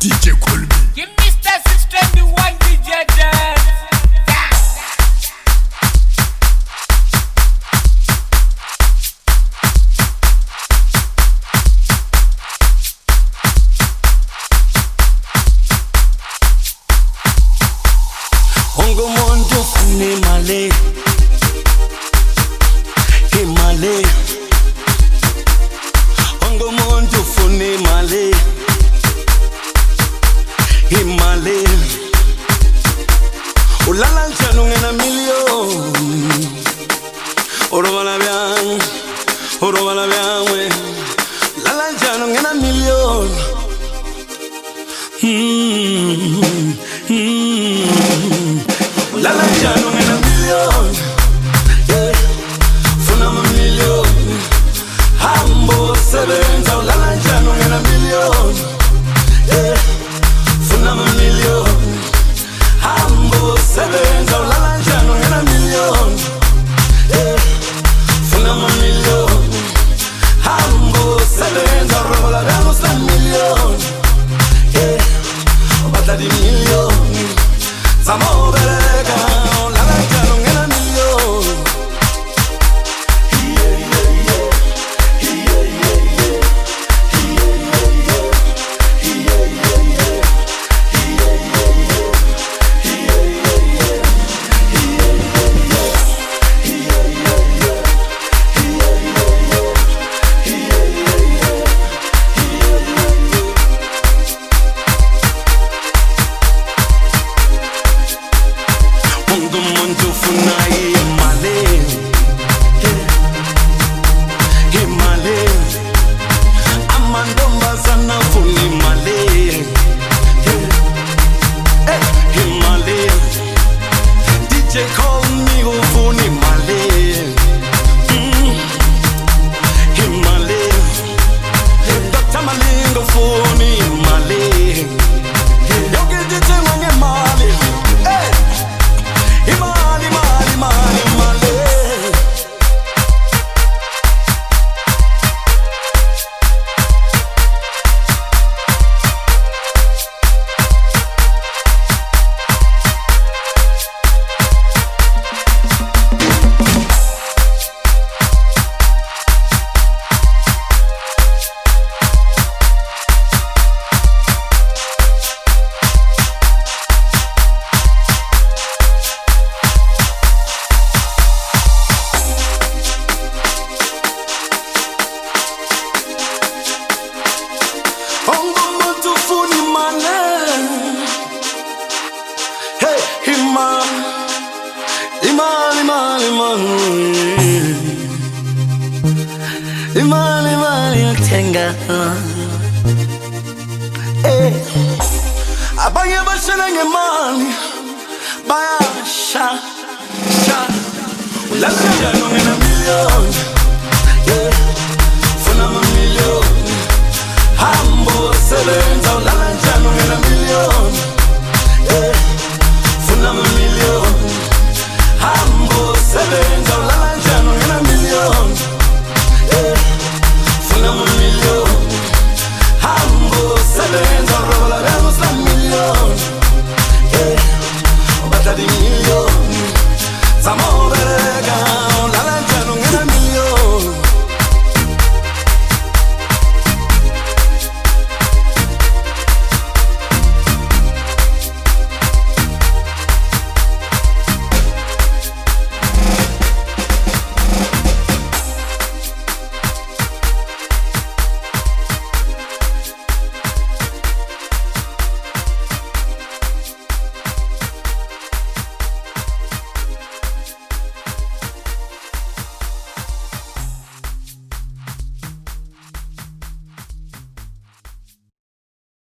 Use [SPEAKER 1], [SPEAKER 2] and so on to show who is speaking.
[SPEAKER 1] DJ Colby.
[SPEAKER 2] Give Mr. 621 DJ dance.
[SPEAKER 3] Ongo mondo fune male, he male. Ongo mondo fune male, he male. Ulala njano ngena million. Oro bala biang we. Lala njano ngena million. Lala njano ngena million, yeah. Funa ma million, hambo sebenza. Lala njano ngena million, yeah. Funa ma million, hambo sebenza. Lala njano ngena million, yeah. Funa ma million, hambo sebenza. Rola damos la million, yeah. Bata di million, samo bereka. Lala njano ngena million, yeah, yeah, yeah. Yeah, yeah, yeah. Yeah, yeah, yeah. Yeah, yeah, yeah. Yeah, yeah, yeah. Yeah, yeah, yeah. Yeah, yeah, yeah. Yeah, Mungu muntu funai male, he male. Amandomba sana funi male, he male. DJ call me funi male, he male. Dr. Malingo funi male, yogi DJ mwenye male. Imali, mali, mali, mali. Ongo muntu funi male, hey, imali, imali, imali, imali, utenga. Hey, abanye bashenenge mali, baya sha. Lala njano ngena million, yeah. Funa ma million, hambo sebenza. Lala njano ngena million, yeah. Funa ma million, hambo sebenza. Lala njano ngena million, yeah. Funa ma million, hambo sebenza. Rola damos la million, yeah. Bata di million, samo